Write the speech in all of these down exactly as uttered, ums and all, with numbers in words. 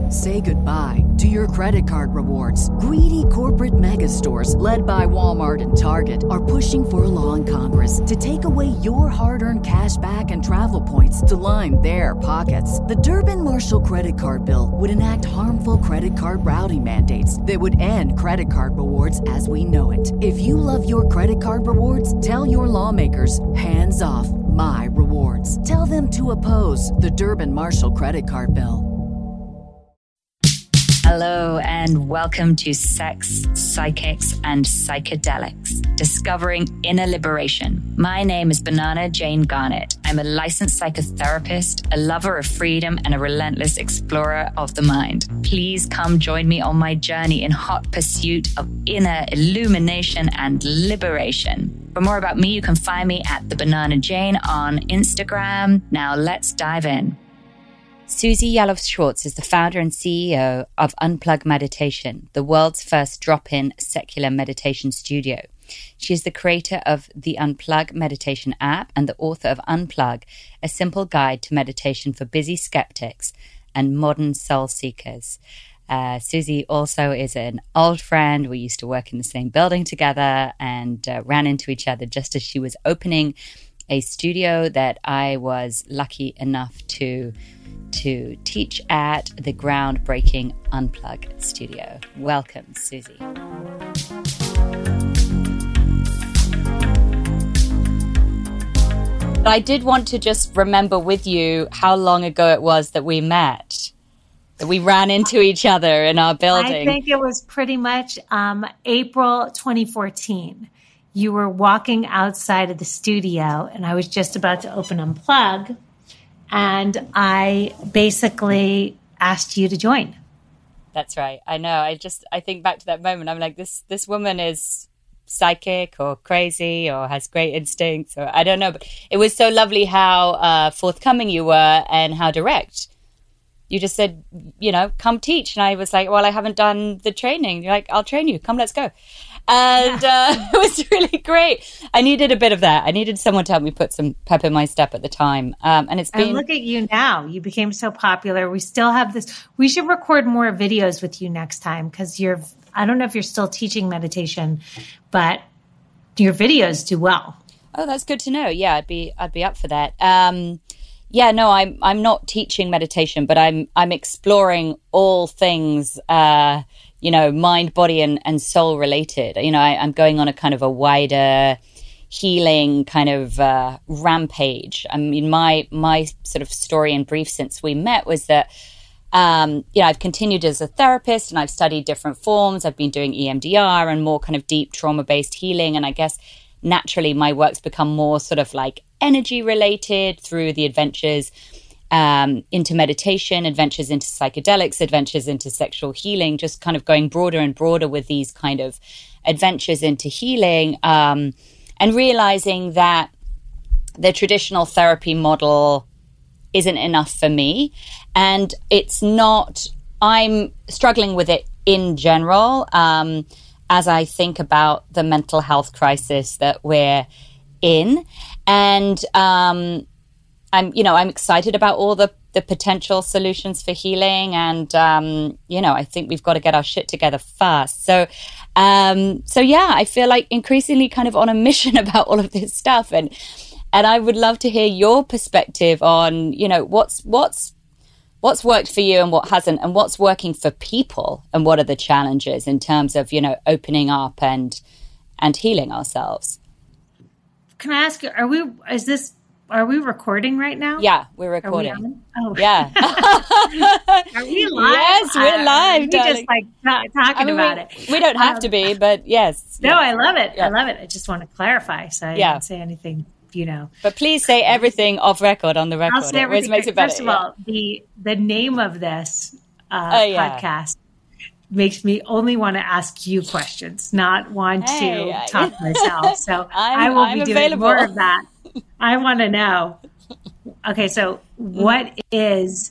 Say goodbye to your credit card rewards. Greedy corporate mega stores, led by Walmart and Target, are pushing for a law in Congress to take away your hard-earned cash back and travel points to line their pockets. The Durbin-Marshall credit card bill would enact harmful credit card routing mandates that would end credit card rewards as we know it. If you love your credit card rewards, tell your lawmakers, hands off my rewards. Tell them to oppose the Durbin-Marshall credit card bill. Hello and welcome to Sex, Psychics, and Psychedelics, Discovering Inner Liberation. My name is Banana Jane Garnett. I'm a licensed psychotherapist, a lover of freedom, and a relentless explorer of the mind. Please come join me on my journey in hot pursuit of inner illumination and liberation. For more about me, you can find me at The Banana Jane on Instagram. Now let's dive in. Susie Yalof-Schwartz is the founder and C E O of Unplug Meditation, the world's first drop-in secular meditation studio. She is the creator of the Unplug Meditation app and the author of Unplug, a simple guide to meditation for busy skeptics and modern soul seekers. Uh, Susie also is an old friend. We used to work in the same building together and uh, ran into each other just as she was opening a studio that I was lucky enough to to teach at, the groundbreaking Unplug studio. Welcome, Susie. I did want to just remember with you how long ago it was that we met, that we ran into each other in our building. I think it was pretty much um, April twenty fourteen. You were walking outside of the studio, and I was just about to open Unplug. And I basically asked you to join. That's right. I know. I just, I think back to that moment. I'm like, this, this woman is psychic or crazy or has great instincts, or I don't know. But it was so lovely how uh, forthcoming you were and how direct. You just said, you know, come teach. And I was like, well, I haven't done the training. You're like, I'll train you. Come, let's go. And uh, it was really great. I needed a bit of that. I needed someone to help me put some pep in my step at the time. Um, and it's been. And look at you now. You became so popular. We still have this. We should record more videos with you next time because you're. I don't know if you're still teaching meditation, but your videos do well. Oh, that's good to know. Yeah, I'd be. I'd be up for that. Um, yeah, no, I'm. I'm not teaching meditation, but I'm. I'm exploring all things. Uh, you know, mind, body, and, and soul related. You know, I, I'm going on a kind of a wider healing kind of uh, rampage. I mean, my my sort of story in brief since we met was that, um, you know, I've continued as a therapist and I've studied different forms. I've been doing E M D R and more kind of deep trauma-based healing. And I guess naturally my work's become more sort of like energy related through the adventures Um, into meditation, adventures into psychedelics, adventures into sexual healing, just kind of going broader and broader with these kind of adventures into healing, um, and realizing that the traditional therapy model isn't enough for me. And it's not, I'm struggling with it in general, um, as I think about the mental health crisis that we're in. And, um, I'm, you know, I'm excited about all the, the potential solutions for healing. And, um, you know, I think we've got to get our shit together fast. So, um, so yeah, I feel like increasingly kind of on a mission about all of this stuff. And, and I would love to hear your perspective on, you know, what's, what's, what's worked for you and what hasn't, and what's working for people and what are the challenges in terms of, you know, opening up and, and healing ourselves. Can I ask you, are we, is this, Are we recording right now? Yeah, we're recording. We oh. Yeah. Are we live? Yes, we're live. Uh, we're just like t- talking I mean, about we, it. We don't have um, to be, but yes. No, yeah. I love it. Yeah. I love it. I just want to clarify so I yeah. didn't say anything, you know. But please say everything off record on the record. I'll say everything. It makes it better. First of yeah. all, the, the name of this uh, oh, yeah. podcast makes me only want to ask you questions, not want hey, to I, talk myself. So I'm, I will I'm be doing available. more of that. I want to know. Okay, so what is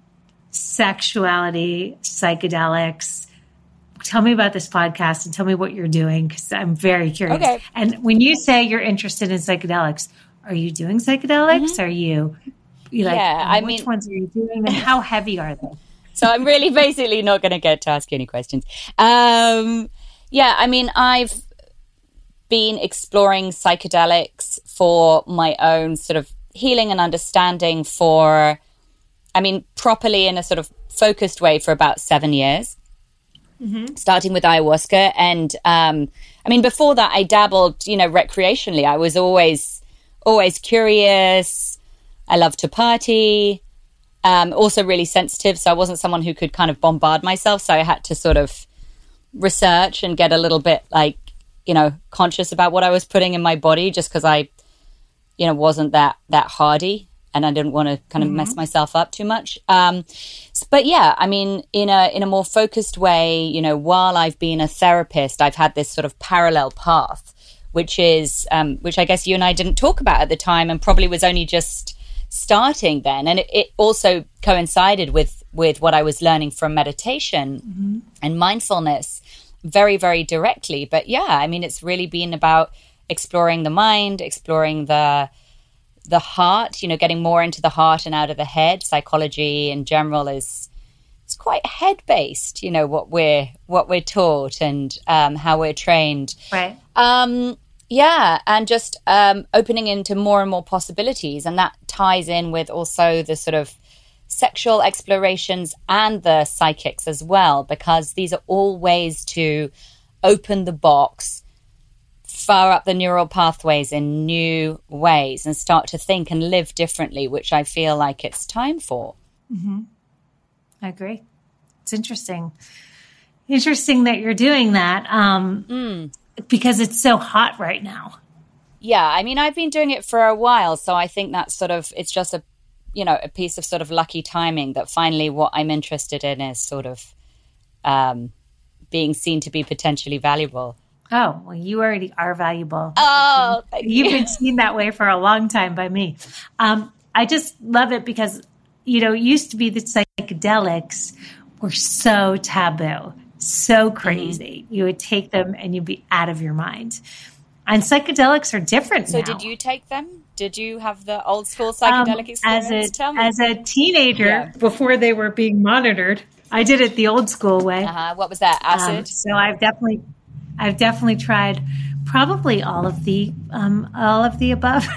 sexuality, psychedelics? Tell me about this podcast and tell me what you're doing because I'm very curious. Okay. And when you say you're interested in psychedelics, are you doing psychedelics? Mm-hmm. Are you, you like, yeah, I which mean, ones are you doing and how heavy are they? So I'm really basically not going to get to ask you any questions. Um, yeah, I mean, I've been exploring psychedelics for my own sort of healing and understanding for, I mean, properly in a sort of focused way for about seven years, mm-hmm. starting with ayahuasca. And um, I mean, before that, I dabbled, you know, recreationally. I was always, always curious. I loved to party. Um, also really sensitive. So I wasn't someone who could kind of bombard myself. So I had to sort of research and get a little bit like, you know, conscious about what I was putting in my body, just because I, you know, wasn't that, that hardy and I didn't want to kind of mm-hmm. mess myself up too much. Um, but yeah, I mean, in a, in a more focused way, you know, while I've been a therapist, I've had this sort of parallel path, which is, um, which I guess you and I didn't talk about at the time and probably was only just starting then. And it, it also coincided with, with what I was learning from meditation mm-hmm. and mindfulness very, very directly. But yeah, I mean, it's really been about exploring the mind, exploring the the heart, you know, getting more into the heart and out of the head. Psychology in general is it's quite head based, you know, what we're what we're taught and um, how we're trained. Right. Um, yeah, and just um, opening into more and more possibilities, and that ties in with also the sort of sexual explorations and the psychics as well, because these are all ways to open the box, fire up the neural pathways in new ways and start to think and live differently, which I feel like it's time for. Mm-hmm. I agree. It's interesting. Interesting that you're doing that um, mm. because it's so hot right now. Yeah, I mean, I've been doing it for a while, so I think that's sort of, it's just a you know, a piece of sort of lucky timing that finally what I'm interested in is sort of um, being seen to be potentially valuable. Oh, well, you already are valuable. Oh, thank You've you. been seen that way for a long time by me. Um, I just love it because, you know, it used to be that psychedelics were so taboo, so crazy. Mm-hmm. You would take them and you'd be out of your mind. And psychedelics are different so now. So did you take them? Did you have the old school psychedelic um, experience? As a, Tell me. As a teenager, yeah. before they were being monitored, I did it the old school way. Uh-huh. What was that? Acid? Um, so I've definitely, I've definitely tried probably all of the, um, all of the above.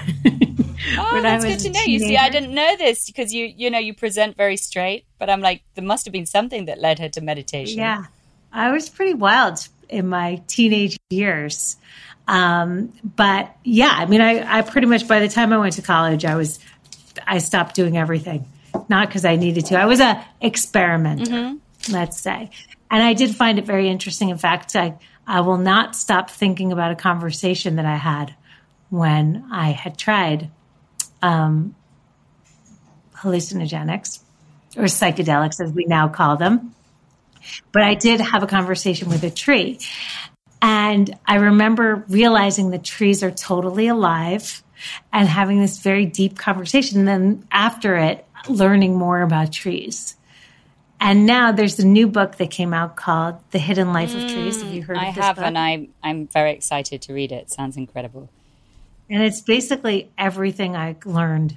Oh, that's good to know. You see, I didn't know this because you, you know, you present very straight, but I'm like, there must have been something that led her to meditation. Yeah, I was pretty wild in my teenage years. Um, but yeah, I mean, I, I pretty much, by the time I went to college, I was, I stopped doing everything, not because I needed to. I was a experimenter, mm-hmm. let's say. And I did find it very interesting. In fact, I, I will not stop thinking about a conversation that I had when I had tried, um, hallucinogenics or psychedelics, as we now call them. But I did have a conversation with a tree. And I remember realizing that trees are totally alive and having this very deep conversation. And then after it, learning more about trees. And now there's a new book that came out called The Hidden Life mm, of Trees. Have you heard I of this have, book? and I, I'm very excited to read it. It sounds incredible. And it's basically everything I learned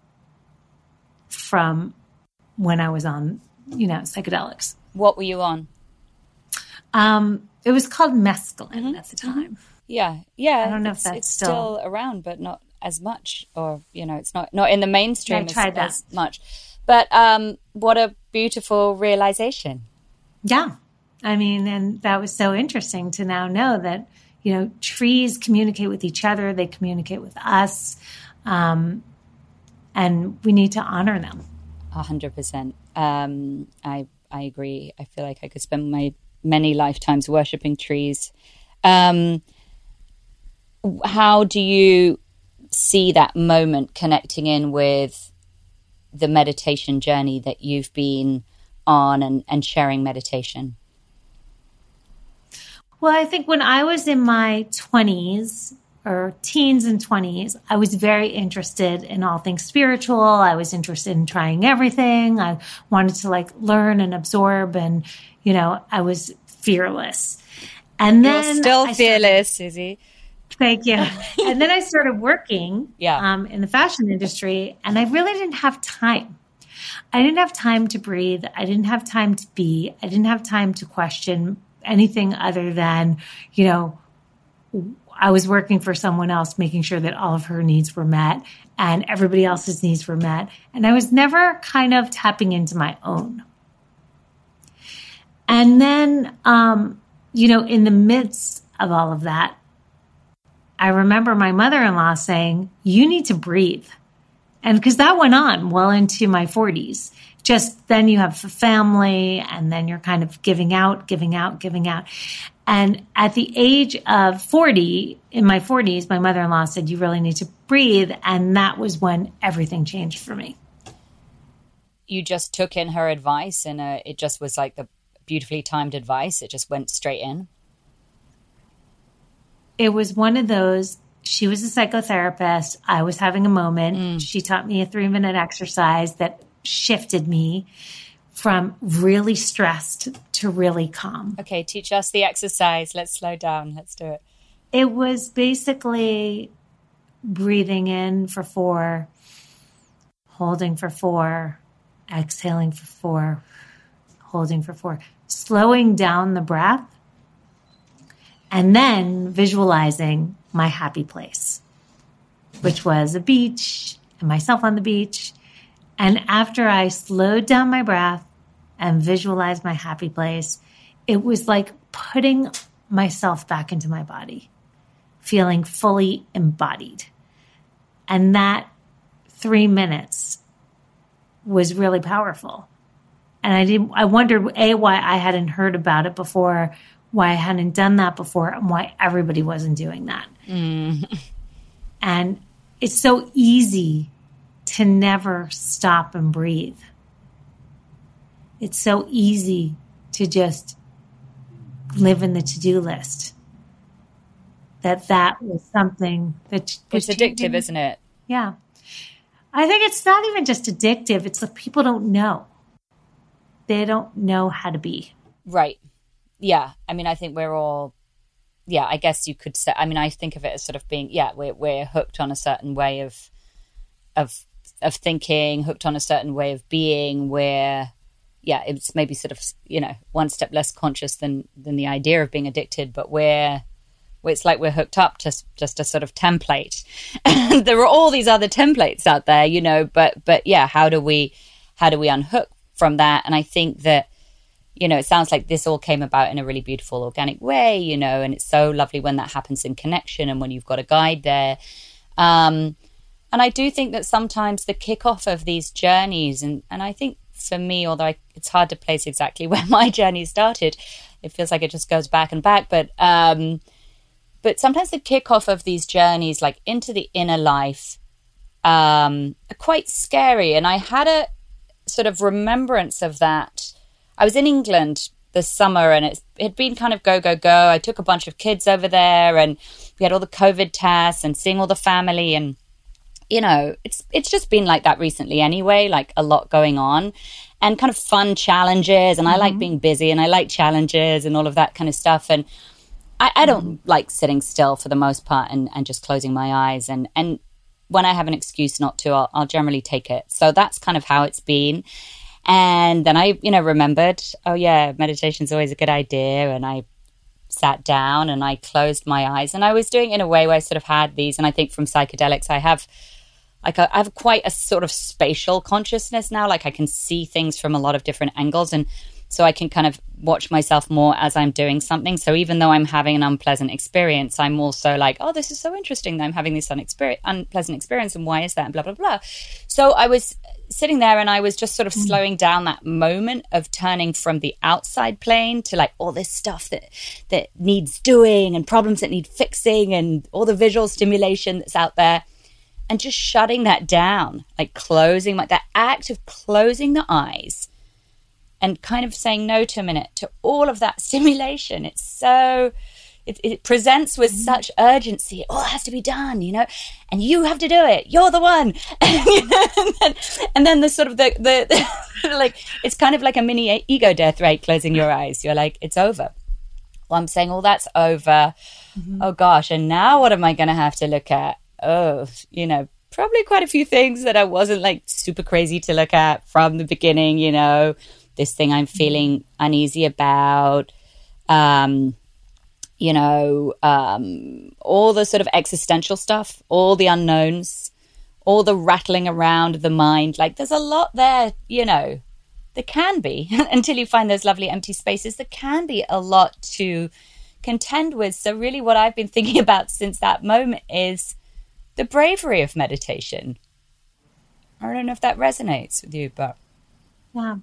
from when I was on, you know, psychedelics. What were you on? Um, it was called mescaline mm-hmm. at the time. Yeah, yeah. I don't know it's, if that's it's still... still around, but not as much, or you know, it's not not in the mainstream I tried as, that. as much. But um, what a beautiful realization! Yeah, I mean, and that was so interesting to now know that you know trees communicate with each other, they communicate with us, um, and we need to honor them. A hundred percent. Um, I I agree. I feel like I could spend my many lifetimes worshiping trees. Um, how do you see that moment connecting in with the meditation journey that you've been on and, and sharing meditation? Well, I think when I was in my twenties or teens and twenties, I was very interested in all things spiritual. I was interested in trying everything. I wanted to like learn and absorb, and, you know, I was fearless. And then You're still I fearless, started, Susie. Thank you. And then I started working yeah. um, in the fashion industry, and I really didn't have time. I didn't have time to breathe. I didn't have time to be. I didn't have time to question anything other than, you know, I was working for someone else, making sure that all of her needs were met and everybody else's needs were met. And I was never kind of tapping into my own. And then, um, you know, in the midst of all of that, I remember my mother-in-law saying, you need to breathe. And because that went on well into my forties. Just then you have a family and then you're kind of giving out, giving out, giving out. And at the age of forty, in my forties, my mother-in-law said, you really need to breathe. And that was when everything changed for me. You just took in her advice and uh, it just was like the beautifully timed advice. It just went straight in. It was one of those, she was a psychotherapist. I was having a moment. Mm. She taught me a three minute exercise that shifted me from really stressed to really calm. Okay, teach us the exercise. Let's slow down. Let's do it. It was basically breathing in for four, holding for four, exhaling for four, holding for four, slowing down the breath, and then visualizing my happy place, which was a beach and myself on the beach. And after I slowed down my breath and visualized my happy place, it was like putting myself back into my body, feeling fully embodied. And that three minutes was really powerful. And I didn't, I wondered, A, why I hadn't heard about it before, why I hadn't done that before, and why everybody wasn't doing that. Mm. And it's so easy to never stop and breathe. It's so easy to just live in the to-do list. That that was something that... It's addictive, isn't it? Yeah. I think it's not even just addictive. It's like people don't know. They don't know how to be. Right. Yeah. I mean, I think we're all... Yeah, I guess you could say... I mean, I think of it as sort of being... Yeah, we're, we're hooked on a certain way of... of of thinking, hooked on a certain way of being, where, yeah, it's maybe sort of, you know, one step less conscious than than the idea of being addicted, but where, where it's like we're hooked up to just a sort of template. And there are all these other templates out there, you know, but but yeah, how do we how do we unhook from that? And I think that, you know, it sounds like this all came about in a really beautiful, organic way, you know, and it's so lovely when that happens in connection and when you've got a guide there. Um, And I do think that sometimes the kickoff of these journeys, and, and I think for me, although I, it's hard to place exactly where my journey started, it feels like it just goes back and back. But um, but sometimes the kickoff of these journeys, like into the inner life, um, are quite scary. And I had a sort of remembrance of that. I was in England this summer and it had been kind of go, go, go. I took a bunch of kids over there and we had all the COVID tests and seeing all the family, and you know, it's it's just been like that recently anyway, like a lot going on and kind of fun challenges. And mm-hmm. I like being busy and I like challenges and all of that kind of stuff. And I, I don't mm-hmm. like sitting still for the most part and, and just closing my eyes. And, and when I have an excuse not to, I'll, I'll generally take it. So that's kind of how it's been. And then I, you know, remembered, oh yeah, meditation's always a good idea. And I sat down and I closed my eyes, and I was doing it in a way where I sort of had these. And I think from psychedelics, I have Like I have quite a sort of spatial consciousness now. Like I can see things from a lot of different angles. And so I can kind of watch myself more as I'm doing something. So even though I'm having an unpleasant experience, I'm also like, oh, this is so interesting that I'm having this unexper- unpleasant experience. And why is that? And blah, blah, blah. So I was sitting there and I was just sort of mm-hmm. slowing down that moment of turning from the outside plane to like all this stuff that, that needs doing and problems that need fixing and all the visual stimulation that's out there. And just shutting that down, like closing, like that act of closing the eyes and kind of saying no to a minute to all of that stimulation. It's so, it, it presents with mm-hmm. such urgency. It all has to be done, you know, and you have to do it. You're the one. and, then, and then the sort of the, the, the like, it's kind of like a mini ego death, right? Closing your eyes. You're like, it's over. Well, I'm saying, all that's over. Mm-hmm. Oh gosh. And now what am I going to have to look at? Oh, you know, probably quite a few things that I wasn't like super crazy to look at from the beginning, you know, this thing I'm feeling uneasy about, um, you know, um, all the sort of existential stuff, all the unknowns, all the rattling around of the mind. Like there's a lot there, you know, there can be until you find those lovely empty spaces. There can be a lot to contend with. So really what I've been thinking about since that moment is the bravery of meditation. I don't know if that resonates with you, but yeah.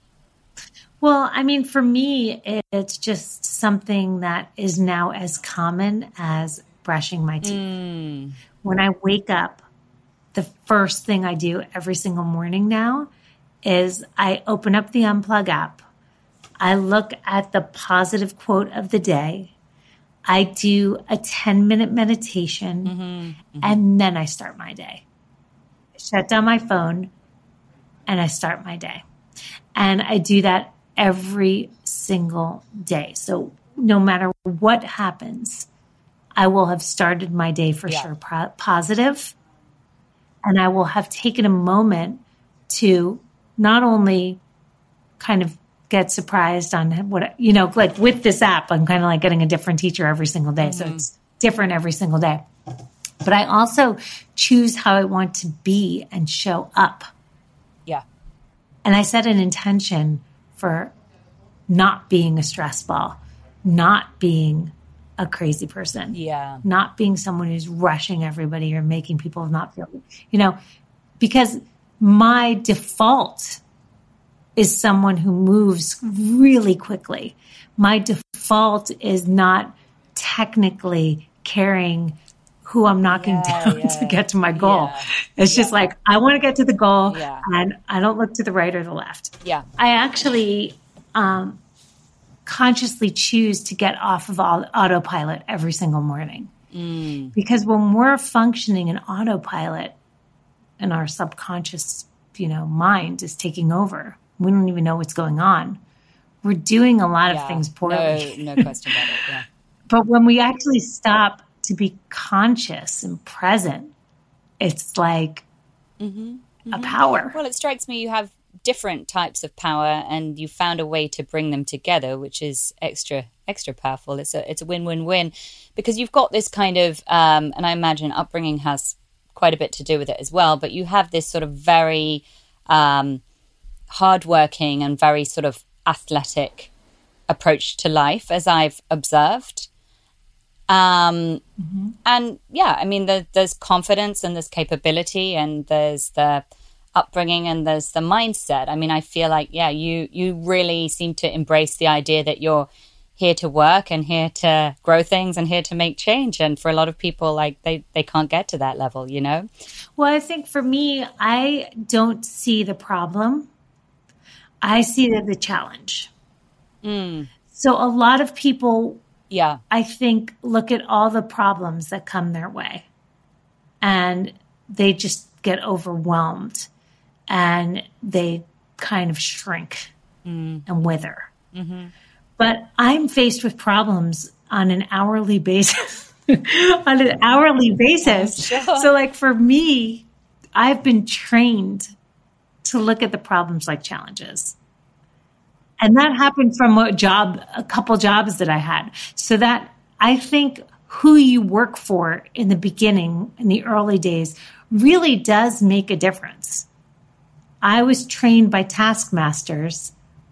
Well, I mean, for me, it's just something that is now as common as brushing my teeth. Mm. When I wake up, the first thing I do every single morning now is I open up the Unplug app. I look at the positive quote of the day. I do a ten minute meditation, mm-hmm, mm-hmm. and then I start my day. I shut down my phone and I start my day. And I do that every single day. So no matter what happens, I will have started my day for yeah. sure pro- positive, and I will have taken a moment to not only kind of get surprised on what, you know, like with this app, I'm kind of like getting a different teacher every single day. Mm-hmm. So it's different every single day. But I also choose how I want to be and show up. Yeah. And I set an intention for not being a stress ball, not being a crazy person, yeah, not being someone who's rushing everybody or making people not feel, you know, because my default is someone who moves really quickly. My default is not technically caring who I'm knocking yeah, down yeah. to get to my goal. Yeah. It's yeah. just like, I want to get to the goal yeah. and I don't look to the right or the left. Yeah. I actually um, consciously choose to get off of all autopilot every single morning. Mm. Because when we're functioning in autopilot and our subconscious, you know, mind is taking over, we don't even know what's going on. We're doing a lot yeah. of things poorly. No, no question about it. Yeah. But when we actually stop to be conscious and present, it's like mm-hmm. Mm-hmm. a power. Well, it strikes me you have different types of power and you found a way to bring them together, which is extra, extra powerful. It's a, it's a win-win-win because you've got this kind of, um, and I imagine upbringing has quite a bit to do with it as well, but you have this sort of very um, hardworking and very sort of athletic approach to life, as I've observed. Um, mm-hmm. And yeah, I mean, the, there's confidence and there's capability and there's the upbringing and there's the mindset. I mean, I feel like, yeah, you, you really seem to embrace the idea that you're here to work and here to grow things and here to make change. And for a lot of people, like they, they can't get to that level, you know? Well, I think for me, I don't see the problem. I see the, the challenge. Mm. So a lot of people, yeah, I think, look at all the problems that come their way and they just get overwhelmed and they kind of shrink mm. and wither. Mm-hmm. But I'm faced with problems on an hourly basis, on an hourly basis. Sure. So like for me, I've been trained to look at the problems like challenges. And that happened from a job, a couple jobs that I had. So that I think who you work for in the beginning, in the early days, really does make a difference. I was trained by taskmasters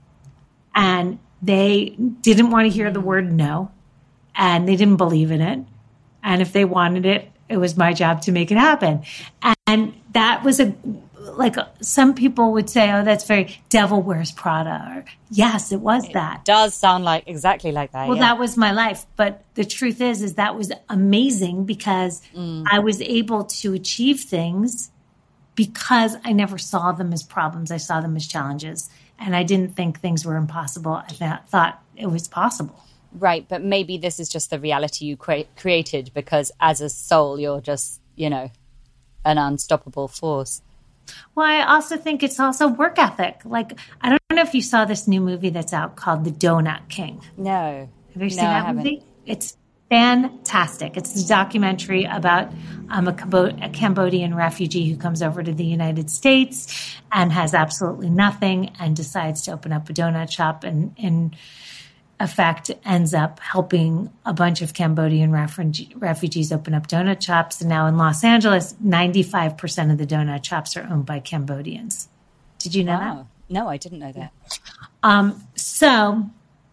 and they didn't want to hear the word no, and they didn't believe in it. And if they wanted it, it was my job to make it happen. And that was a, like some people would say, oh, that's very Devil Wears Prada. Or, yes, it was it that. Does sound like exactly like that. Well, yeah. that was my life. But the truth is, is that was amazing because mm. I was able to achieve things because I never saw them as problems. I saw them as challenges. And I didn't think things were impossible. I th- thought it was possible. Right. But maybe this is just the reality you cre- created because as a soul, you're just, you know, an unstoppable force. Well, I also think it's also work ethic. Like, I don't know if you saw this new movie that's out called The Donut King. No. Have you seen no, that movie? It's fantastic. It's a documentary about um, a, Cambo- a Cambodian refugee who comes over to the United States and has absolutely nothing and decides to open up a donut shop and in effect ends up helping a bunch of Cambodian refugee- refugees open up donut shops. And now in Los Angeles, ninety-five percent of the donut shops are owned by Cambodians. Did you know wow. that? No, I didn't know that. Um, so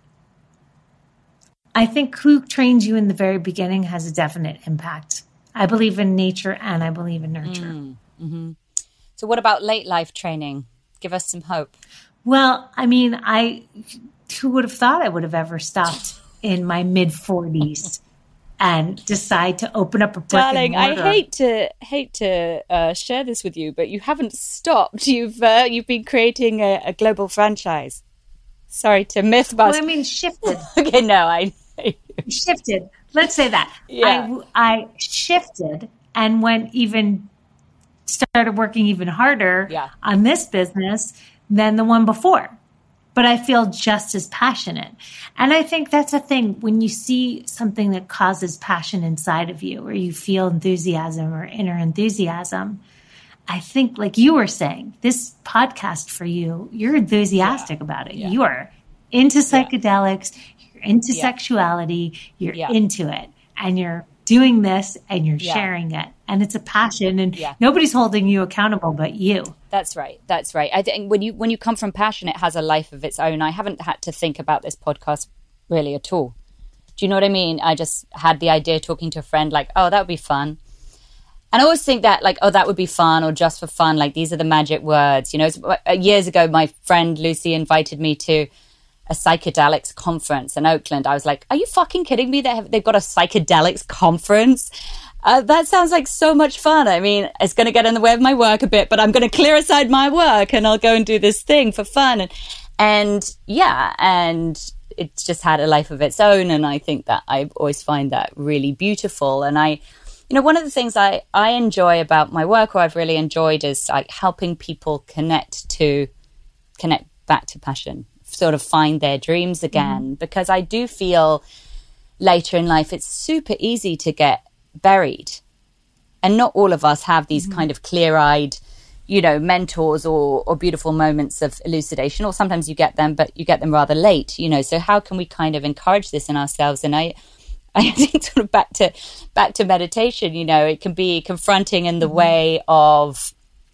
I think who trains you in the very beginning has a definite impact. I believe in nature and I believe in nurture. Mm, mm-hmm. So what about late life training? Give us some hope. Well, I mean, I who would have thought I would have ever stopped in my mid forties and decide to open up a brick Darling, and mortar. I hate to hate to uh, share this with you, but you haven't stopped. You've uh, you've been creating a, a global franchise. Sorry to myth bust. Well, I mean, shifted. Okay, no, I shifted. Let's say that. Yeah. I, I shifted and went even, started working even harder yeah. on this business than the one before. But I feel just as passionate. And I think that's a thing when you see something that causes passion inside of you or you feel enthusiasm or inner enthusiasm. I think like you were saying, this podcast for you, you're enthusiastic yeah. about it. Yeah. You are into psychedelics. Yeah. into yeah. sexuality, you're yeah. into it, and you're doing this and you're yeah. sharing it, and it's a passion, and yeah. nobody's holding you accountable but you. That's right. That's right. I think when you when you come from passion, it has a life of its own. I haven't had to think about this podcast really at all. Do you know what I mean? I just had the idea talking to a friend, like, oh, that would be fun. And I always think that, like, oh, that would be fun, or just for fun. Like, these are the magic words. You know, years ago, my friend Lucy invited me to a psychedelics conference in Oakland. I was like, are you fucking kidding me? They have, they've got a psychedelics conference? Uh, that sounds like so much fun. I mean, it's going to get in the way of my work a bit, but I'm going to clear aside my work and I'll go and do this thing for fun. And, and yeah, and it's just had a life of its own. And I think that I always find that really beautiful. And I, you know, one of the things I, I enjoy about my work, or I've really enjoyed, is like helping people connect to, connect back to passion, sort of find their dreams again, mm-hmm. because I do feel later in life it's super easy to get buried, and not all of us have these mm-hmm. kind of clear-eyed, you know, mentors or or beautiful moments of elucidation, or sometimes you get them, but you get them rather late, you know. So how can we kind of encourage this in ourselves? And I I think sort of back to back to meditation, you know, it can be confronting in the mm-hmm. way of,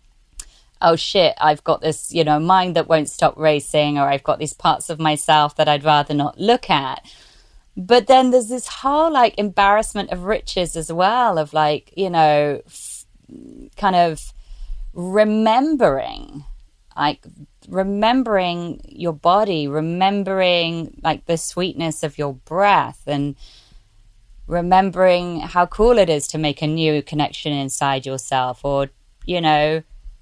oh shit, I've got this, you know, mind that won't stop racing, or I've got these parts of myself that I'd rather not look at. But then there's this whole like embarrassment of riches as well, of like, you know, f- kind of remembering, like remembering your body, remembering like the sweetness of your breath, and remembering how cool it is to make a new connection inside yourself, or, you know,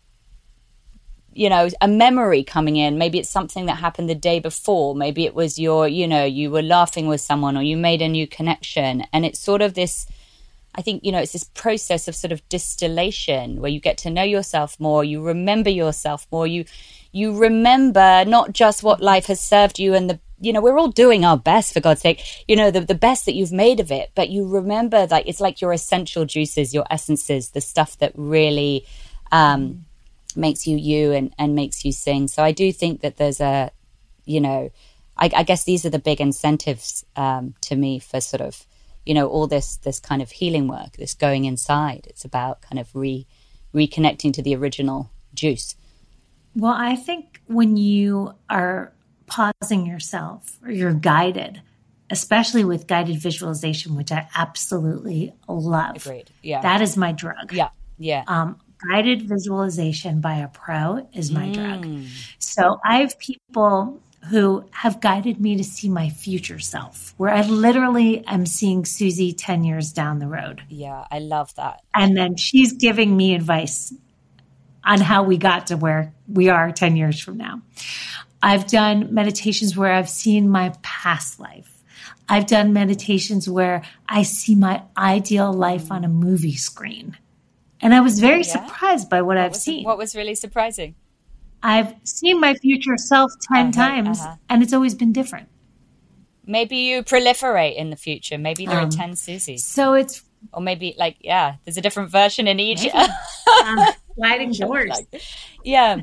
you know, a memory coming in. Maybe it's something that happened the day before. Maybe it was your, you know, you were laughing with someone, or you made a new connection. And it's sort of this, I think, you know, it's this process of sort of distillation where you get to know yourself more, you remember yourself more, you, you remember not just what life has served you and the, you know, we're all doing our best, for God's sake, you know, the, the best that you've made of it. But you remember that it's like your essential juices, your essences, the stuff that really, um, makes you you and, and makes you sing. So I do think that there's a, you know, I, I guess these are the big incentives um, to me for sort of, you know, all this this kind of healing work, this going inside. It's about kind of re reconnecting to the original juice. Well, I think when you are pausing yourself, or you're guided, especially with guided visualization, which I absolutely love. Agreed. Yeah. That is my drug. Yeah. Yeah. Um, guided visualization by a pro is my mm. drug. So I have people who have guided me to see my future self, where I literally am seeing Susie ten years down the road. Yeah, I love that. And then she's giving me advice on how we got to where we are ten years from now. I've done meditations where I've seen my past life. I've done meditations where I see my ideal life on a movie screen. And I was very yeah. surprised by what, what I've seen. What was really surprising? I've seen my future self ten uh-huh, times, uh-huh. and it's always been different. maybe you proliferate in the future. Maybe there Um, are ten Susies. So it's Or maybe like, yeah, there's a different version in each. um, sliding doors. Like, yeah.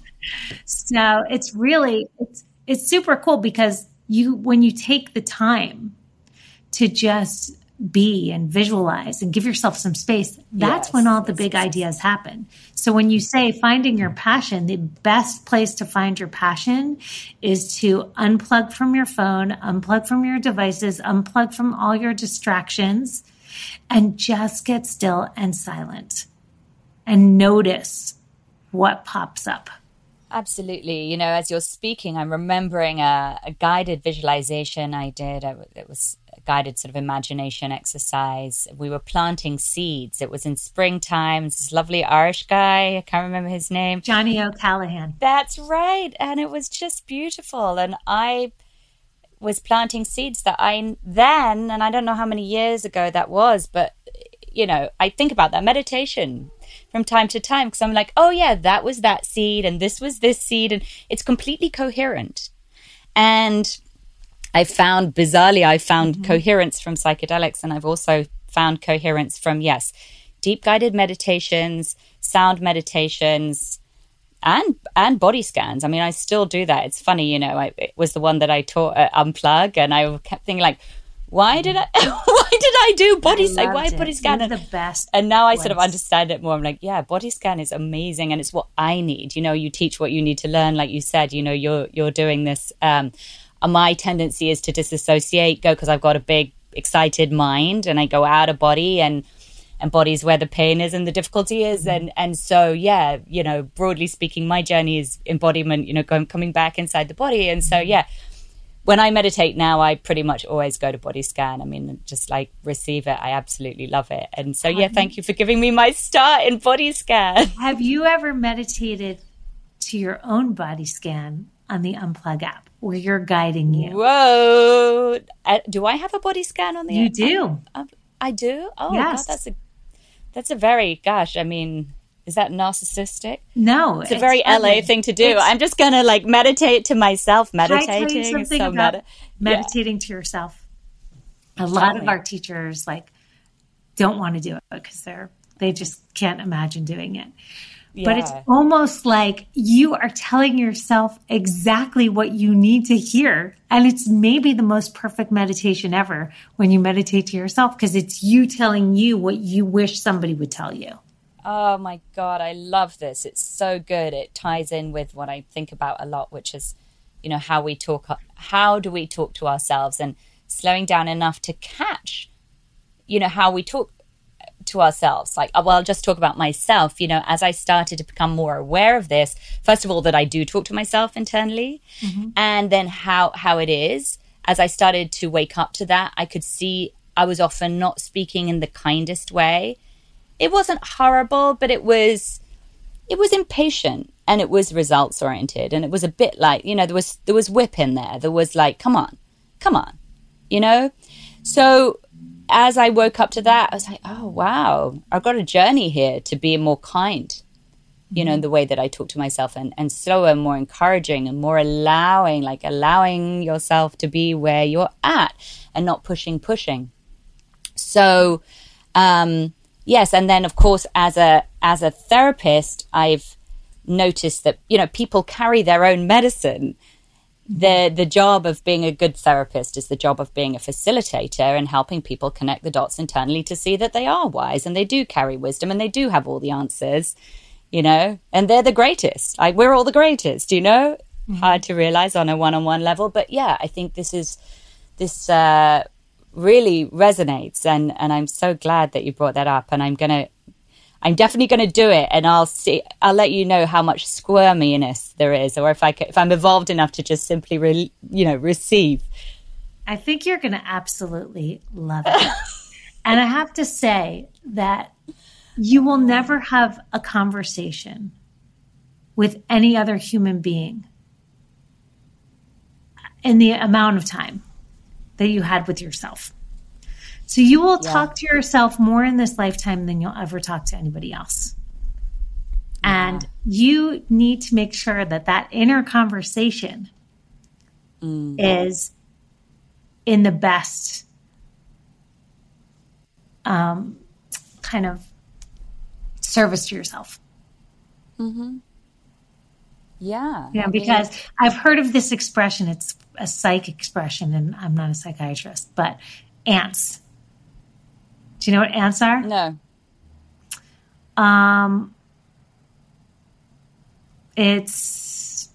So it's really, it's, it's super cool because you, when you take the time to just be and visualize and give yourself some space, that's Yes, when all the yes, big yes, ideas happen. So when you say finding your passion, the best place to find your passion is to unplug from your phone, unplug from your devices, unplug from all your distractions, and just get still and silent and notice what pops up. Absolutely. You know, as you're speaking, I'm remembering a, a guided visualization I did. I, it was a guided sort of imagination exercise. We were planting seeds. It was in springtime. This lovely Irish guy, I can't remember his name. Johnny O'Callahan. That's right. And it was just beautiful. And I was planting seeds that I then, and I don't know how many years ago that was, but, you know, I think about that meditation from time to time because I'm like, oh yeah, that was that seed and this was this seed, and it's completely coherent. And I found, bizarrely, I found mm-hmm. coherence from psychedelics, and I've also found coherence from, yes, deep guided meditations, sound meditations, and and body scans. I mean, I still do that. It's funny, you know, I, it was the one that I taught at Unplug, and I kept thinking like, why did I why did I do body scan? Why it. body scan? It's the best. And now I place. sort of understand it more. I'm like, yeah, body scan is amazing, and it's what I need. You know, you teach what you need to learn, like you said. You know, you're you're doing this. Um, my tendency is to disassociate, go because I've got a big excited mind, and I go out of body, and and body's where the pain is and the difficulty is, and and so yeah, you know, broadly speaking, my journey is embodiment. You know, going coming back inside the body, and so yeah. When I meditate now, I pretty much always go to body scan. I mean, just like receive it. I absolutely love it. And so, yeah, thank you for giving me my start in body scan. Have you ever meditated to your own body scan on the Unplug app where you're guiding you? Whoa. Uh, do I have a body scan on the You app? do. Um, um, I do? Oh, yes. God, that's a, that's a very, gosh, I mean... Is that narcissistic? No. It's a very it's L A thing to do. It's, I'm just going to like meditate to myself. Meditating. Can I tell you something so about meta- meditating yeah. to yourself? A lot of our teachers like don't want to do it because they're, they just can't imagine doing it. Yeah. But it's almost like you are telling yourself exactly what you need to hear. And it's maybe the most perfect meditation ever when you meditate to yourself because it's you telling you what you wish somebody would tell you. Oh my God, I love this. It's so good. It ties in with what I think about a lot, which is, you know, how we talk, how do we talk to ourselves, and slowing down enough to catch, you know, how we talk to ourselves. Like, well, I'll just talk about myself. You know, as I started to become more aware of this, first of all, that I do talk to myself internally, mm-hmm. and then how, how it is. As I started to wake up to that, I could see I was often not speaking in the kindest way. It wasn't horrible, but it was it was impatient, and it was results oriented, and it was a bit like, you know, there was there was whip in there. There was like, come on, come on, you know? So as I woke up to that, I was like, oh, wow, I've got a journey here to be more kind, you know, in the way that I talk to myself, and, and slower, more encouraging, and more allowing, like allowing yourself to be where you're at and not pushing, pushing. So, um, yes. And then, of course, as a as a therapist, I've noticed that, you know, people carry their own medicine. The the job of being a good therapist is the job of being a facilitator and helping people connect the dots internally to see that they are wise and they do carry wisdom and they do have all the answers, you know, and they're the greatest. Like, we're all the greatest, you know, mm-hmm. Hard to realize on a one-on-one level. But yeah, I think this is this uh, really resonates. And, and I'm so glad that you brought that up. And I'm going to I'm definitely going to do it, and I'll see. I'll let you know how much squirminess there is, or if I can, if I'm evolved enough to just simply, re, you know, receive. I think you're going to absolutely love it, and I have to say that you will never have a conversation with any other human being in the amount of time that you had with yourself. So you will yeah. talk to yourself more in this lifetime than you'll ever talk to anybody else. Yeah. And you need to make sure that that inner conversation mm. is in the best um, kind of service to yourself. Mm-hmm. Yeah. Yeah, I because mean, I've heard of this expression. It's a psych expression, and I'm not a psychiatrist, but ants. Do you know what ants are? no. Um, it's,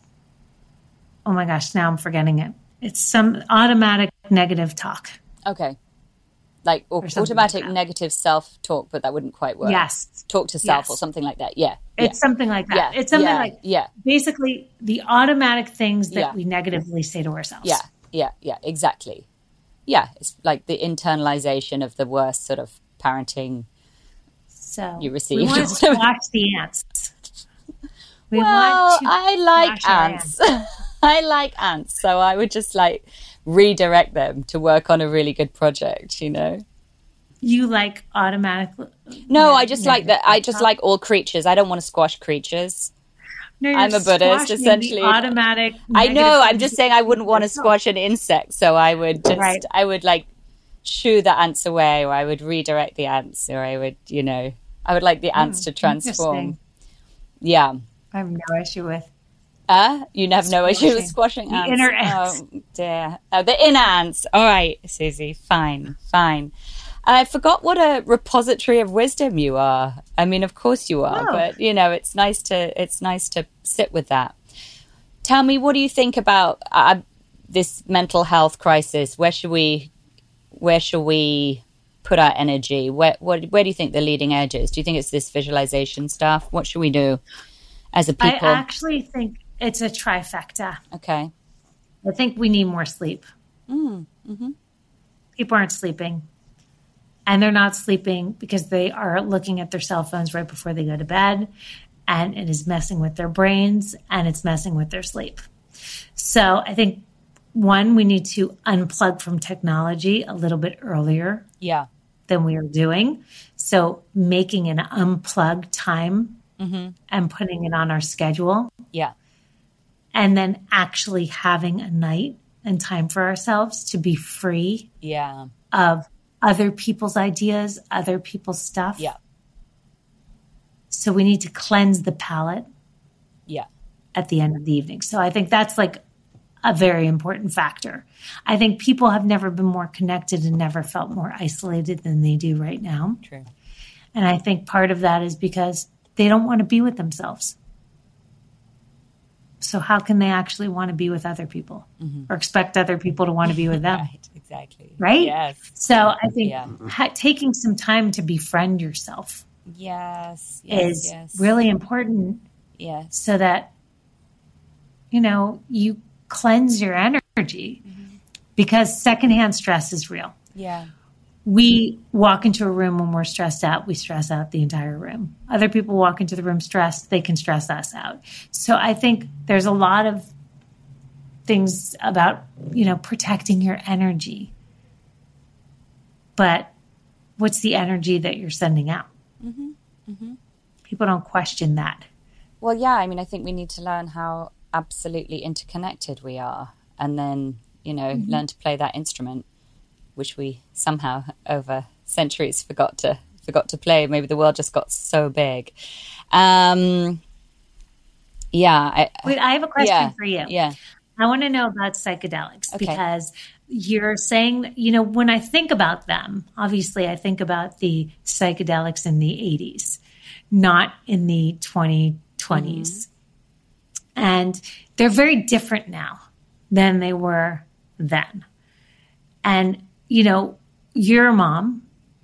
oh my gosh, now I'm forgetting it. It's some automatic negative talk. Okay. Like or Or something automatic like that. negative self-talk, but that wouldn't quite work. Yes. Talk to self Yes. or something like that. Yeah. It's yeah. something like that. Yeah. It's something yeah. like Yeah. basically the automatic things that Yeah. we negatively say to ourselves. Yeah. Yeah. Yeah. Exactly. Yeah. It's like the internalization of the worst sort of parenting. So You received. we want to squash the ants. We Well, want to I like squash our ants. I like ants. So I would just like redirect them to work on a really good project, you know? You like automatic. No, I just like that. I just talk? like all creatures. I don't want to squash creatures. No, you're I'm a Buddhist, squashing essentially. the automatic. I know. negative I'm things just that saying I wouldn't want to yourself. squash an insect. So I would just, Right. I would like shoo the ants away, or I would redirect the ants, or I would, you know, I would like the ants to transform. Interesting. Yeah. I have no issue with. Uh, you have no issue with Squashing. squashing The ants. inner ants. Oh, dear. Oh, the inner ants. All right, Susie. Fine, fine. I forgot what a repository of wisdom you are. I mean, of course you are, Oh. but you know, it's nice to it's nice to sit with that. Tell me, what do you think about uh, this mental health crisis? Where should we where should we put our energy? Where what where do you think the leading edge is? Do you think it's this visualization stuff? What should we do as a people? I actually think it's a trifecta. Okay. I think we need more sleep. Mm, mm-hmm. People aren't sleeping. And they're not sleeping because they are looking at their cell phones right before they go to bed. And it is messing with their brains and it's messing with their sleep. So I think, one, we need to unplug from technology a little bit earlier Yeah. than we are doing. So making an unplugged time Mm-hmm. and putting it on our schedule. Yeah. And then actually having a night and time for ourselves to be free Yeah. of other people's ideas, other people's stuff. Yeah. So we need to cleanse the palate Yeah. at the end of the evening. So I think that's like a very important factor. I think people have never been more connected and never felt more isolated than they do right now. True. And I think part of that is because they don't want to be with themselves. So how can they actually want to be with other people Mm-hmm. or expect other people to want to be with them? Right. Exactly. Right? Yes. So I think Yeah. ha- taking some time to befriend yourself Yes. Yes. is yes. really important Yes. so that, you know, you cleanse your energy Mm-hmm. because secondhand stress is real. Yeah. We walk into a room when we're stressed out, we stress out the entire room. Other people walk into the room stressed, they can stress us out. So I think there's a lot of things about, you know, protecting your energy. But what's the energy that you're sending out? Mm-hmm. Mm-hmm. People don't question that. Well, yeah. I mean, I think we need to learn how absolutely interconnected we are, and then, you know, Mm-hmm. learn to play that instrument, which we somehow over centuries forgot to forgot to play. Maybe the world just got so big. Um, yeah. I, Wait, I have a question yeah, for you. Yeah. I want to know about psychedelics Okay. because you're saying, you know, when I think about them, obviously I think about the psychedelics in the eighties, not in the twenty twenties. Mm-hmm. And they're very different now than they were then. And, you know, you're a mom.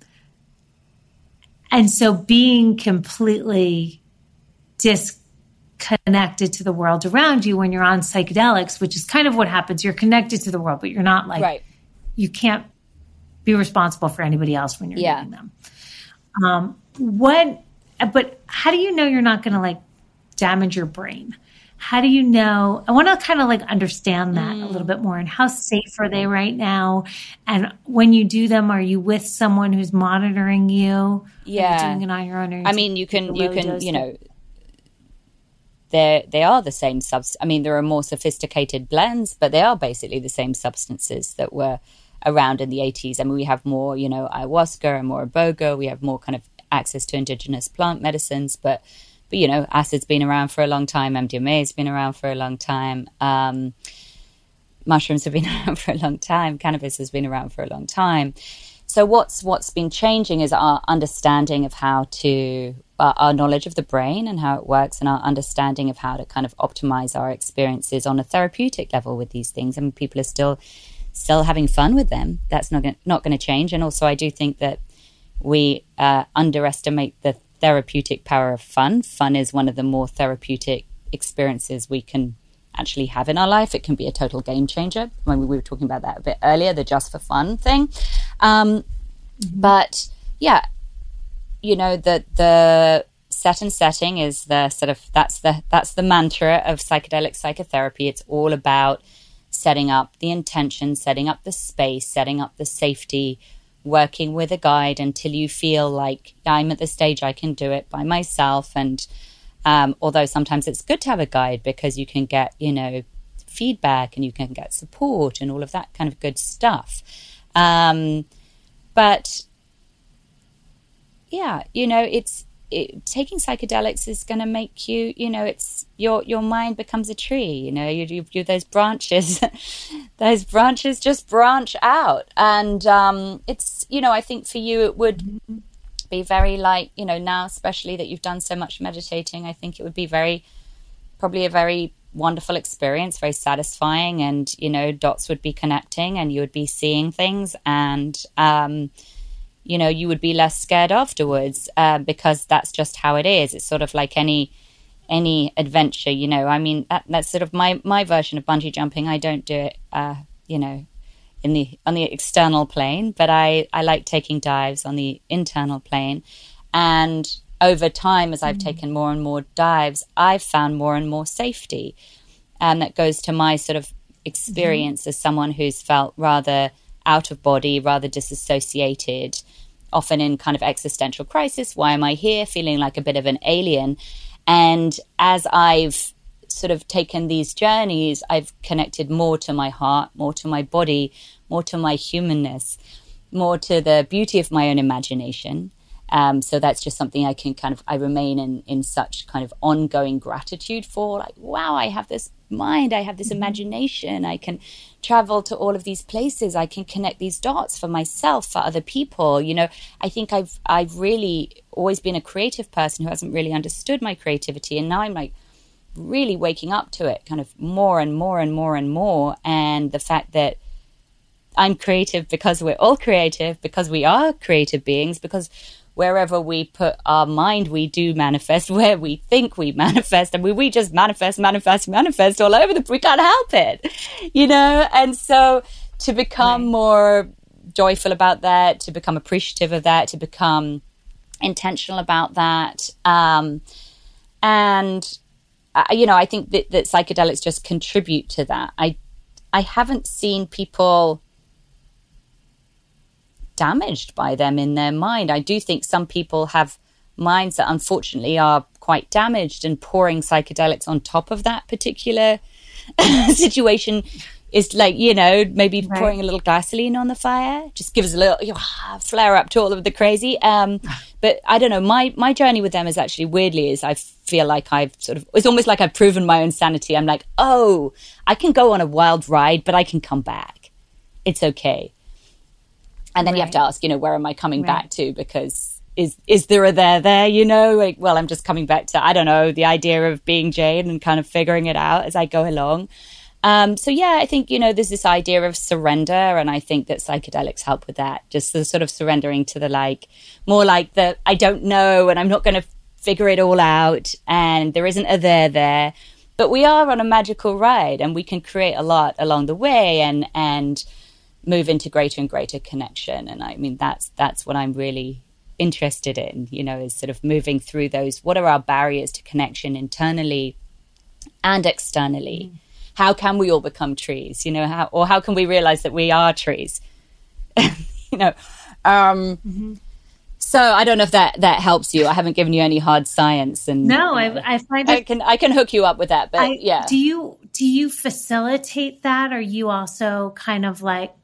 And so being completely disconnected to the world around you when you're on psychedelics, which is kind of what happens. You're connected to the world, but you're not like, Right. you can't be responsible for anybody else when you're Yeah. doing them. Um, what, but how do you know you're not going to like damage your brain? How do you know? I want to kind of like understand that a little bit more. And how safe are they right now? And when you do them, are you with someone who's monitoring you? Are Yeah. you doing it on your own? Or I mean, you can, you low can, dose you thing? know, they they are the same subs. I mean, there are more sophisticated blends, but they are basically the same substances that were around in the eighties. I mean, we have more, you know, ayahuasca and more iboga. We have more kind of access to indigenous plant medicines, but, but you know, acid's been around for a long time. M D M A has been around for a long time. Um, mushrooms have been around for a long time. Cannabis has been around for a long time. So what's what's been changing is our understanding of how to, uh, our knowledge of the brain and how it works, and our understanding of how to kind of optimize our experiences on a therapeutic level with these things. I mean, people are still still having fun with them. That's not gonna, not going to change. And also, I do think that we uh, underestimate the therapeutic power of fun. Fun is one of the more therapeutic experiences we can actually have in our life. It can be a total game changer. When we were talking about that a bit earlier, the just for fun thing. Um, mm-hmm. But yeah, you know, the the set and setting is the sort of that's the that's the mantra of psychedelic psychotherapy. It's all about setting up the intention, setting up the space, setting up the safety, working with a guide until you feel like I'm at the stage I can do it by myself. And Um, although sometimes it's good to have a guide because you can get, you know, feedback and you can get support and all of that kind of good stuff. Um, but yeah, you know, it's it, taking psychedelics is going to make you, you know, it's your your mind becomes a tree. You know, you, you, you those branches, those branches just branch out, and um, it's, you know, I think for you it would be very like, you know, now especially that you've done so much meditating, I think it would be very probably a very wonderful experience, very satisfying, and you know, dots would be connecting and you would be seeing things, and um you know, you would be less scared afterwards, uh, because that's just how it is. It's sort of like any any adventure, you know. I mean, that, that's sort of my my version of bungee jumping. I don't do it uh you know in the on the external plane, but I, I like taking dives on the internal plane. And over time, as I've mm. taken more and more dives, I've found more and more safety. And that goes to my sort of experience mm-hmm. as someone who's felt rather out of body, rather disassociated, often in kind of existential crisis. Why am I here? Feeling like a bit of an alien. And as I've sort of taken these journeys, I've connected more to my heart, more to my body, more to my humanness, more to the beauty of my own imagination. Um, so that's just something I can kind of, I remain in, in such kind of ongoing gratitude for, like, wow, I have this mind, I have this mm-hmm. imagination, I can travel to all of these places, I can connect these dots for myself, for other people. You know, I think I've, I've really always been a creative person who hasn't really understood my creativity. And now I'm like really waking up to it kind of more and more and more and more. And the fact that I'm creative because we're all creative, because we are creative beings, because wherever we put our mind, we do manifest. Where we think, we manifest. And we, we just manifest, manifest, manifest all over the, we can't help it, you know? And so to become right. more joyful about that, to become appreciative of that, to become intentional about that. Um, and, uh, you know, I think that, that psychedelics just contribute to that. I, I haven't seen people damaged by them in their mind. I do think some people have minds that unfortunately are quite damaged, and pouring psychedelics on top of that particular situation is like, you know, maybe right. pouring a little gasoline on the fire, just gives a little you know, flare up to all of the crazy. Um, but I don't know, my, my journey with them is actually weirdly is I feel like I've sort of, it's almost like I've proven my own sanity. I'm like, oh, I can go on a wild ride, but I can come back. It's okay. And then right. you have to ask, you know, where am I coming right. back to? Because is is there a there there, you know? Like, well, I'm just coming back to, I don't know, the idea of being Jane and kind of figuring it out as I go along. Um, so, yeah, I think, you know, there's this idea of surrender. And I think that psychedelics help with that. Just the sort of surrendering to the like, more like the, I don't know, and I'm not going to figure it all out. And there isn't a there there. But we are on a magical ride, and we can create a lot along the way. And, and, move into greater and greater connection. And I mean, that's that's what I'm really interested in, you know, is sort of moving through those. What are our barriers to connection internally and externally? Mm. How can we all become trees, you know, how, or how can we realize that we are trees? you know, um, mm-hmm. So I don't know if that, that helps you. I haven't given you any hard science. And no, uh, I, I find it, I can I can hook you up with that. But I, yeah, do you do you facilitate that, or you also kind of like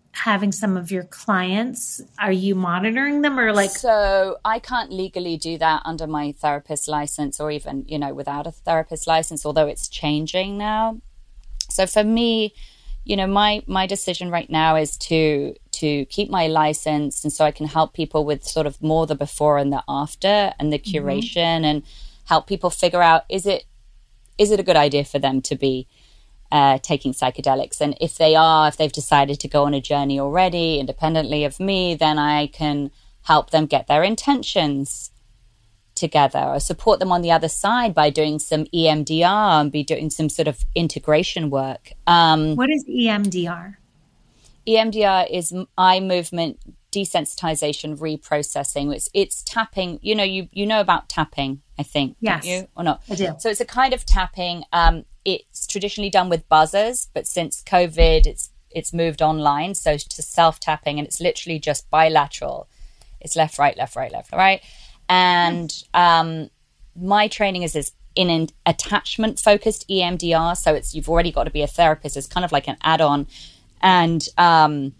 having some of your clients? Are you monitoring them or like? So I can't legally do that under my therapist license or even, you know, without a therapist license, although it's changing now. So for me, you know, my, my decision right now is to, to keep my license. And so I can help people with sort of more the before and the after and the curation mm-hmm. and help people figure out, is it, is it a good idea for them to be Uh, taking psychedelics? And if they are, if they've decided to go on a journey already independently of me, then I can help them get their intentions together or support them on the other side by doing some E M D R and be doing some sort of integration work. Um, what is E M D R? E M D R is eye movement desensitization reprocessing. It's it's tapping. You know, you you know about tapping, I think. Yes. Don't you? Or not? I do. So it's a kind of tapping. Um, it's traditionally done with buzzers, but since COVID, it's it's moved online. So to self tapping, and it's literally just bilateral. It's left, right, left, right, left, right. And um, my training is this in an attachment focused E M D R. So it's you've already got to be a therapist. It's kind of like an add on, and um,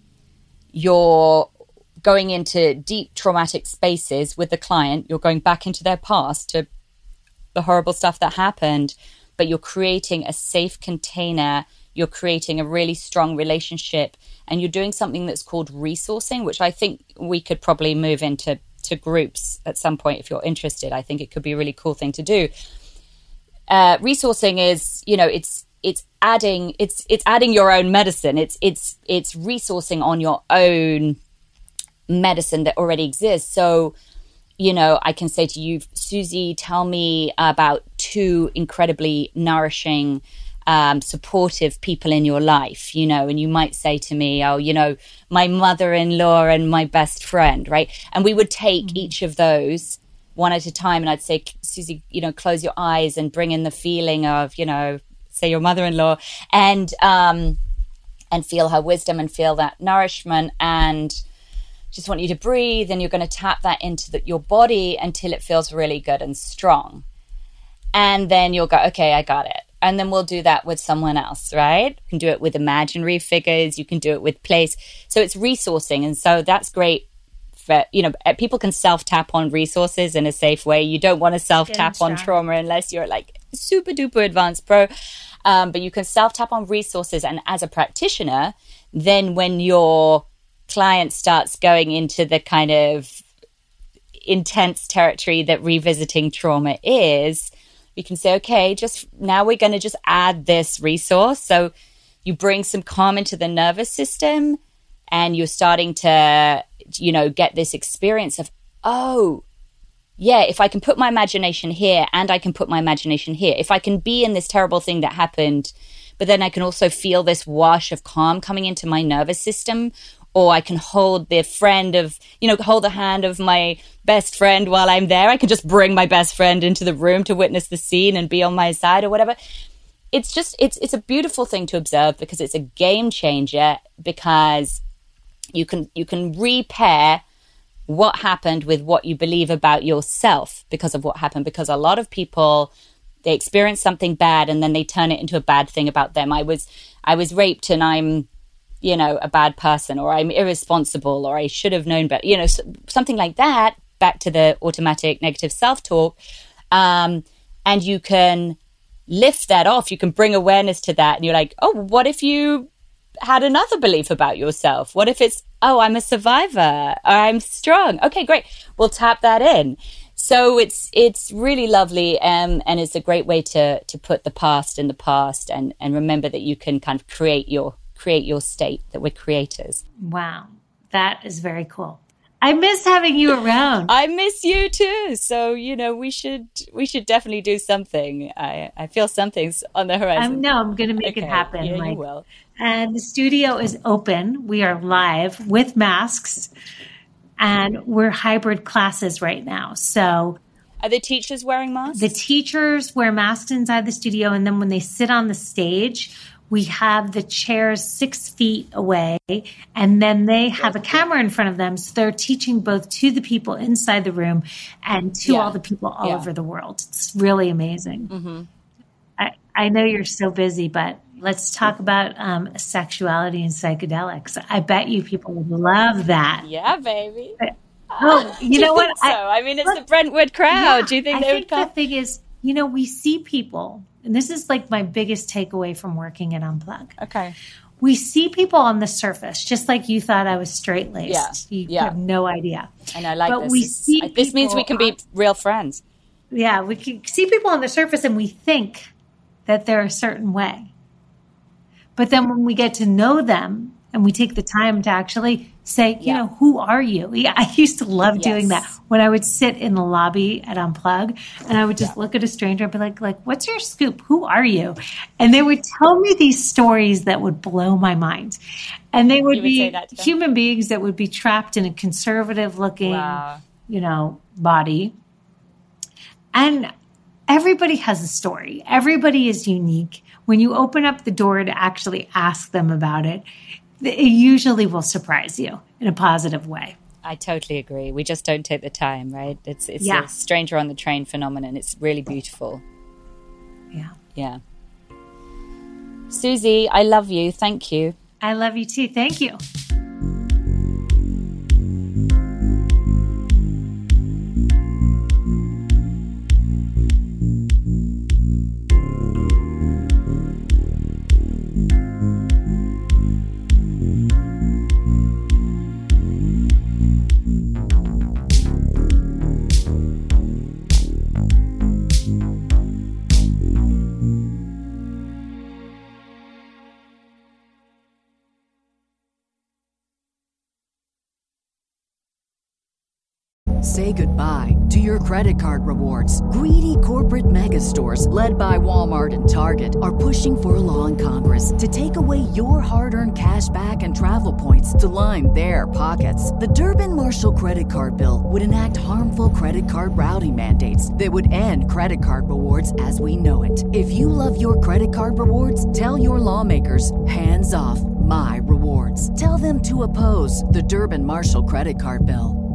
you're going into deep traumatic spaces with the client. You're going back into their past to the horrible stuff that happened, but you're creating a safe container. You're creating a really strong relationship, and you're doing something that's called resourcing, which I think we could probably move into to groups at some point if you're interested. I think it could be a really cool thing to do. Uh, resourcing is, you know, it's it's adding it's it's adding your own medicine. It's it's it's resourcing on your own medicine that already exists. So, you know, I can say to you, Susie, tell me about two incredibly nourishing, um, supportive people in your life, you know, and you might say to me, oh, you know, my mother-in-law and my best friend, right? And we would take mm-hmm. each of those one at a time. And I'd say, Susie, you know, close your eyes and bring in the feeling of, you know, say your mother-in-law and, um, and feel her wisdom and feel that nourishment, and just want you to breathe, and you're going to tap that into the, your body until it feels really good and strong. And then you'll go, okay, I got it. And then we'll do that with someone else, right? You can do it with imaginary figures. You can do it with place. So it's resourcing. And so that's great for, you know, people can self-tap on resources in a safe way. You don't want to self-tap on trauma unless you're like super duper advanced pro. Um, but you can self-tap on resources. And as a practitioner, then when your client starts going into the kind of intense territory that revisiting trauma is, you can say, okay, just now we're going to just add this resource. So you bring some calm into the nervous system, and you're starting to, you know, get this experience of, oh, yeah, if I can put my imagination here and I can put my imagination here, if I can be in this terrible thing that happened, but then I can also feel this wash of calm coming into my nervous system, or I can hold the friend of, you know, hold the hand of my best friend while I'm there. I can just bring my best friend into the room to witness the scene and be on my side or whatever. It's just, it's it's a beautiful thing to observe, because it's a game changer, because you can you can repair what happened with what you believe about yourself because of what happened. Because a lot of people, they experience something bad and then they turn it into a bad thing about them. I was I was raped and I'm, you know, a bad person, or I'm irresponsible, or I should have known better, you know, something like that, back to the automatic negative self-talk. Um, and you can lift that off. You can bring awareness to that. And you're like, oh, what if you had another belief about yourself? What if it's, oh, I'm a survivor, or I'm strong? Okay, great. We'll tap that in. So it's it's really lovely, um, and it's a great way to to put the past in the past, and, and remember that you can kind of create your create your state, that we're creators. Wow. That is very cool. I miss having you around. I miss you too. So, you know, we should we should definitely do something. I, I feel something's on the horizon. Um, no, I'm going to make okay. it happen. Yeah, like, you will. And the studio is open. We are live with masks, and we're hybrid classes right now. So are the teachers wearing masks? The teachers wear masks inside the studio, and then when they sit on the stage, we have the chairs six feet away, and then they have a camera in front of them. So they're teaching both to the people inside the room and to yeah. all the people all yeah. over the world. It's really amazing. Mm-hmm. I, I know you're so busy, but let's talk about um, sexuality and psychedelics. I bet you people would love that. Yeah, baby. But, oh, you Do know you what? think so? I, I mean, it's look, the Brentwood crowd. yeah, Do you think I they think would come? the thing is, you know, we see people, and this is like my biggest takeaway from working at Unplug. Okay. We see people on the surface, just like you thought I was straight laced. Yeah, You yeah. have no idea. And I like But this. we This- see I- this means we can people be real friends. Yeah, we can see people on the surface and we think that they're a certain way. But then when we get to know them and we take the time to actually say, you Yeah. know, who are you? Yeah, I used to love Yes. doing that when I would sit in the lobby at Unplug and I would just Yeah. look at a stranger and be like, like, what's your scoop? Who are you? And they would tell me these stories that would blow my mind. And they would, You would say be that to them? human beings that would be trapped in a conservative looking, Wow. you know, body. And everybody has a story. Everybody is unique. When you open up the door to actually ask them about it, it usually will surprise you in a positive way. I totally agree. We just don't take the time, right? It's it's Yeah. a stranger on the train phenomenon. It's really beautiful. Yeah. Yeah. Susie, I love you. Thank you. I love you too. Thank you. Say goodbye to your credit card rewards. Greedy corporate mega stores, led by Walmart and Target, are pushing for a law in Congress to take away your hard-earned cash back and travel points to line their pockets. The Durbin-Marshall credit card bill would enact harmful credit card routing mandates that would end credit card rewards as we know it. If you love your credit card rewards, tell your lawmakers, hands off my rewards. Tell them to oppose the Durbin-Marshall credit card bill.